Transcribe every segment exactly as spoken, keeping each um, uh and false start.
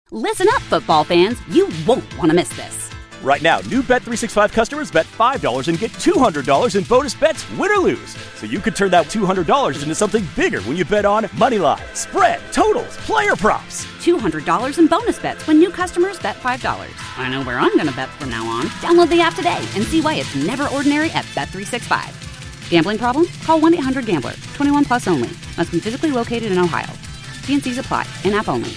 Listen up, football fans. You won't want to miss this. Right now, new Bet three sixty-five customers bet five dollars and get two hundred dollars in bonus bets, win or lose. So you could turn that two hundred dollars into something bigger when you bet on money line, spread, totals, player props. two hundred dollars in bonus bets when new customers bet five dollars. I know where I'm going to bet from now on. Download the app today and see why it's never ordinary at Bet three sixty-five. Gambling problem? Call one eight hundred gambler. twenty-one plus only. Must be physically located in Ohio. T and C's apply. In-app only.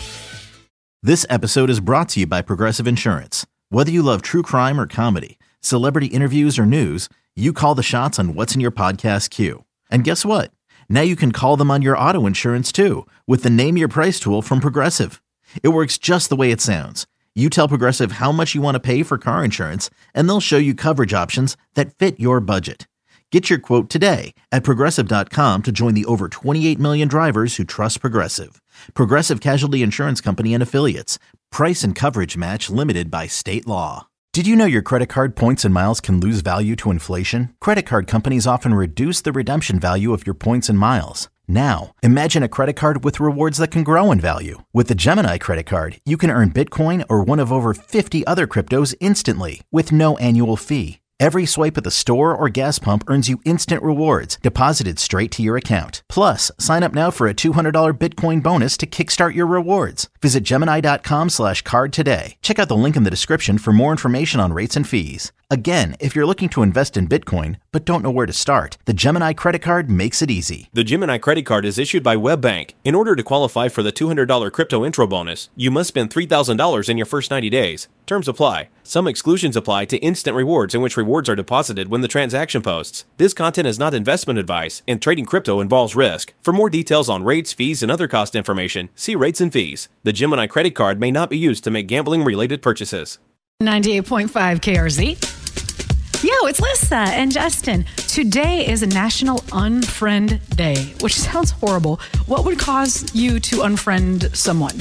This episode is brought to you by Progressive Insurance. Whether you love true crime or comedy, celebrity interviews or news, you call the shots on what's in your podcast queue. And guess what? Now you can call them on your auto insurance too with the Name Your Price tool from Progressive. It works just the way it sounds. You tell Progressive how much you want to pay for car insurance, and they'll show you coverage options that fit your budget. Get your quote today at Progressive dot com to join the over twenty-eight million drivers who trust Progressive. Progressive Casualty Insurance Company and Affiliates. Price and coverage match limited by state law. Did you know your credit card points and miles can lose value to inflation? Credit card companies often reduce the redemption value of your points and miles. Now, imagine a credit card with rewards that can grow in value. With the Gemini credit card, you can earn Bitcoin or one of over fifty other cryptos instantly with no annual fee. Every swipe at the store or gas pump earns you instant rewards deposited straight to your account. Plus, sign up now for a two hundred dollars Bitcoin bonus to kickstart your rewards. Visit Gemini dot com slash card today. Check out the link in the description for more information on rates and fees. Again, if you're looking to invest in Bitcoin but don't know where to start, the Gemini credit card makes it easy. The Gemini credit card is issued by WebBank. In order to qualify for the two hundred dollars crypto intro bonus, you must spend three thousand dollars in your first ninety days. Terms apply. Some exclusions apply to instant rewards in which rewards are deposited when the transaction posts. This content is not investment advice, and trading crypto involves risk. For more details on rates, fees, and other cost information, see rates and fees. The Gemini credit card may not be used to make gambling-related purchases. ninety-eight point five K R Z. Yo, it's Lisa and Justin. Today is a National Unfriend Day, which sounds horrible. What would cause you to unfriend someone?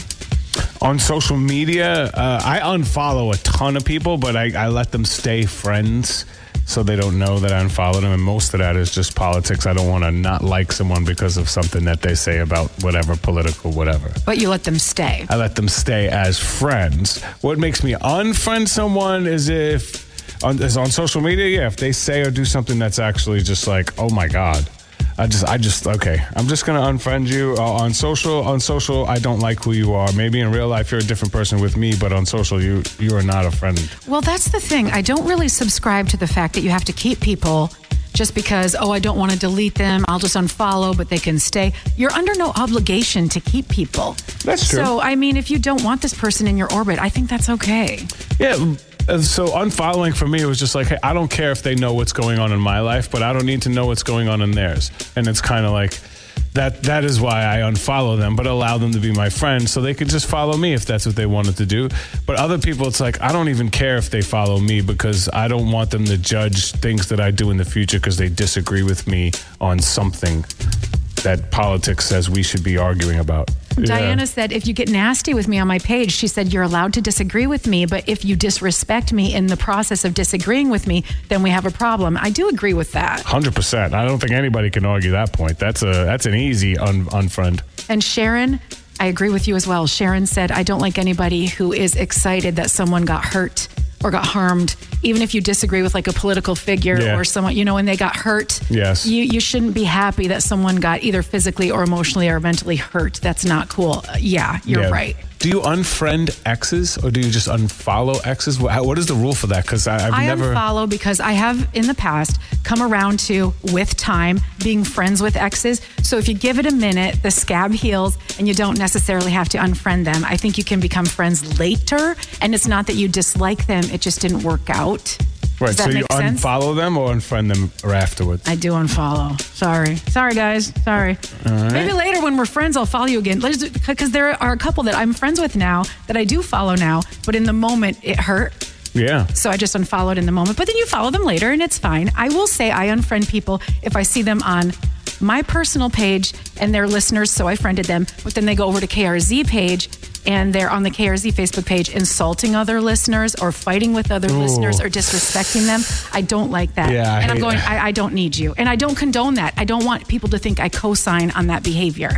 On social media, uh, I unfollow a ton of people, but I, I let them stay friends so they don't know that I unfollowed them. And most of that is just politics. I don't want to not like someone because of something that they say about whatever, political, whatever. But you let them stay. I let them stay as friends. What makes me unfriend someone is if, on, is on social media, yeah, if they say or do something that's actually just like, oh my God. I just, I just, okay. I'm just going to unfriend you uh, on social. On social, I don't like who you are. Maybe in real life, you're a different person with me, but on social, you, you are not a friend. Well, that's the thing. I don't really subscribe to the fact that you have to keep people just because, oh, I don't want to delete them. I'll just unfollow, but they can stay. You're under no obligation to keep people. That's true. So, I mean, if you don't want this person in your orbit, I think that's okay. Yeah. So unfollowing for me, it was just like, hey, I don't care if they know what's going on in my life, but I don't need to know what's going on in theirs. And it's kind of like that. That is why I unfollow them, but allow them to be my friend so they could just follow me if that's what they wanted to do. But other people, it's like, I don't even care if they follow me because I don't want them to judge things that I do in the future because they disagree with me on something that politics says we should be arguing about. Diana Yeah. said, if you get nasty with me on my page, she said, you're allowed to disagree with me, but if you disrespect me in the process of disagreeing with me, then we have a problem. I do agree with that. one hundred percent. I don't think anybody can argue that point. That's a that's an easy un- unfriend. And Sharon, I agree with you as well. Sharon said, I don't like anybody who is excited that someone got hurt or got harmed, even if you disagree with like a political figure Yeah. or someone, you know, when they got hurt. Yes. You you shouldn't be happy that someone got either physically or emotionally or mentally hurt. That's not cool. Uh, yeah, you're Yeah. right. Do you unfriend exes or do you just unfollow exes? What, what is the rule for that? Because I've I never... unfollow because I have in the past come around to, with time, being friends with exes. So if you give it a minute, the scab heals and you don't necessarily have to unfriend them. I think you can become friends later, and it's not that you dislike them, it just didn't work out. Right, Does that so you make sense? unfollow them or unfriend them or afterwards? I do unfollow. Sorry. Sorry, guys. Sorry. All right. Maybe later when we're friends, I'll follow you again. Because there are a couple that I'm friends with now that I do follow now, but in the moment it hurt. Yeah. So I just unfollowed in the moment. But then you follow them later and it's fine. I will say I unfriend people if I see them on my personal page and they're listeners, so I friended them. But then they go over to K R Z page and they're on the K R Z Facebook page insulting other listeners or fighting with other Ooh. listeners or disrespecting them. I don't like that. Yeah, I and I'm hate going, that. I, I don't need you. And I don't condone that. I don't want people to think I co-sign on that behavior.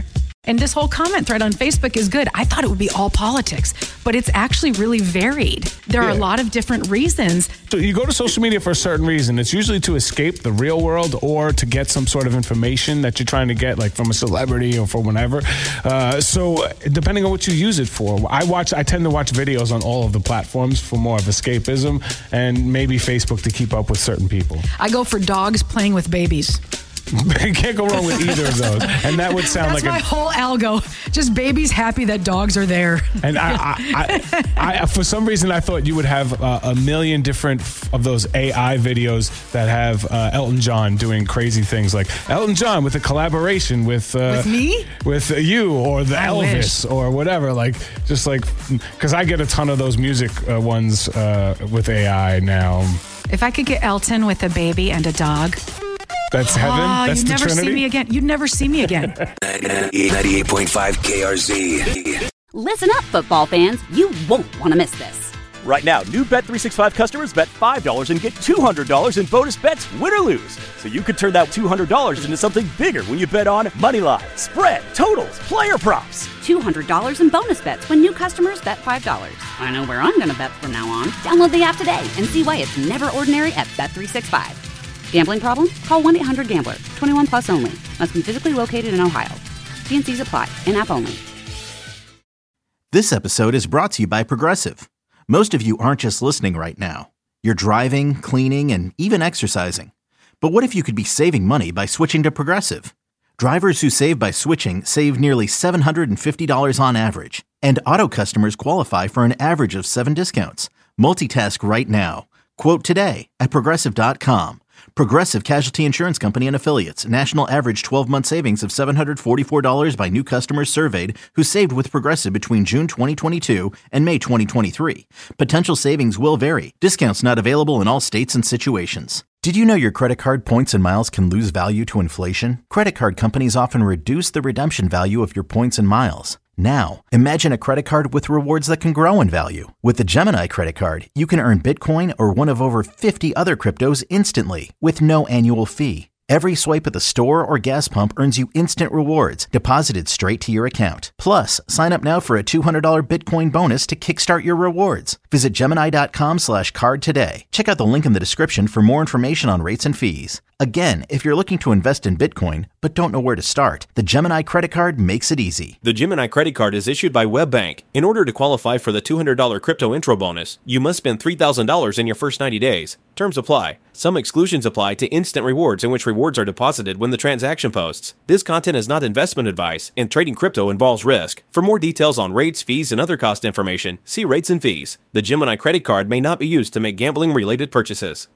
And this whole comment thread on Facebook is good. I thought it would be all politics, but it's actually really varied. There yeah. are a lot of different reasons. So you go to social media for a certain reason. It's usually to escape the real world or to get some sort of information that you're trying to get, like from a celebrity or from whatever. Uh, so depending on what you use it for, I watch. I tend to watch videos on all of the platforms for more of escapism, and maybe Facebook to keep up with certain people. I go for dogs playing with babies. You can't go wrong with either of those. And that would sound That's like my a, whole algo. Just babies happy that dogs are there. And I, I, I, I for some reason, I thought you would have uh, a million different f- of those A I videos that have uh, Elton John doing crazy things, like Elton John with a collaboration with uh, with me, with uh, you, or the I Elvis, wish. or whatever. Like just like because I get a ton of those music uh, ones uh, with A I now. If I could get Elton with a baby and a dog. That's heaven. Oh, That's you'd the never Trinity? see me again. You'd never see me again. ninety-eight point five K R Z. Listen up, football fans. You won't want to miss this. Right now, new Bet three sixty-five customers bet five dollars and get two hundred dollars in bonus bets, win or lose. So you could turn that two hundred dollars into something bigger when you bet on money line, spread, totals, player props. two hundred dollars in bonus bets when new customers bet five dollars. I know where I'm going to bet from now on. Download the app today and see why it's never ordinary at Bet three sixty-five. Gambling problem? Call one eight hundred gambler. twenty-one plus only. Must be physically located in Ohio. T and C's apply. In-app only. This episode is brought to you by Progressive. Most of you aren't just listening right now. You're driving, cleaning, and even exercising. But what if you could be saving money by switching to Progressive? Drivers who save by switching save nearly seven hundred fifty dollars on average. And auto customers qualify for an average of seven discounts. Multitask right now. Quote today at Progressive dot com. Progressive Casualty Insurance Company and Affiliates. National average twelve-month savings of seven hundred forty-four dollars by new customers surveyed who saved with Progressive between June twenty twenty-two and May twenty twenty-three. Potential savings will vary. Discounts not available in all states and situations. Did you know your credit card points and miles can lose value to inflation? Credit card companies often reduce the redemption value of your points and miles. Now, imagine a credit card with rewards that can grow in value. With the Gemini credit card, you can earn Bitcoin or one of over fifty other cryptos instantly with no annual fee. Every swipe at the store or gas pump earns you instant rewards deposited straight to your account. Plus, sign up now for a two hundred dollars Bitcoin bonus to kickstart your rewards. Visit Gemini.com slash card today. Check out the link in the description for more information on rates and fees. Again, if you're looking to invest in Bitcoin but don't know where to start, the Gemini credit card makes it easy. The Gemini credit card is issued by WebBank. In order to qualify for the two hundred dollars crypto intro bonus, you must spend three thousand dollars in your first ninety days. Terms apply. Some exclusions apply to instant rewards, in which rewards are deposited when the transaction posts. This content is not investment advice, and trading crypto involves risk. For more details on rates, fees, and other cost information, see rates and fees. The Gemini credit card may not be used to make gambling-related purchases.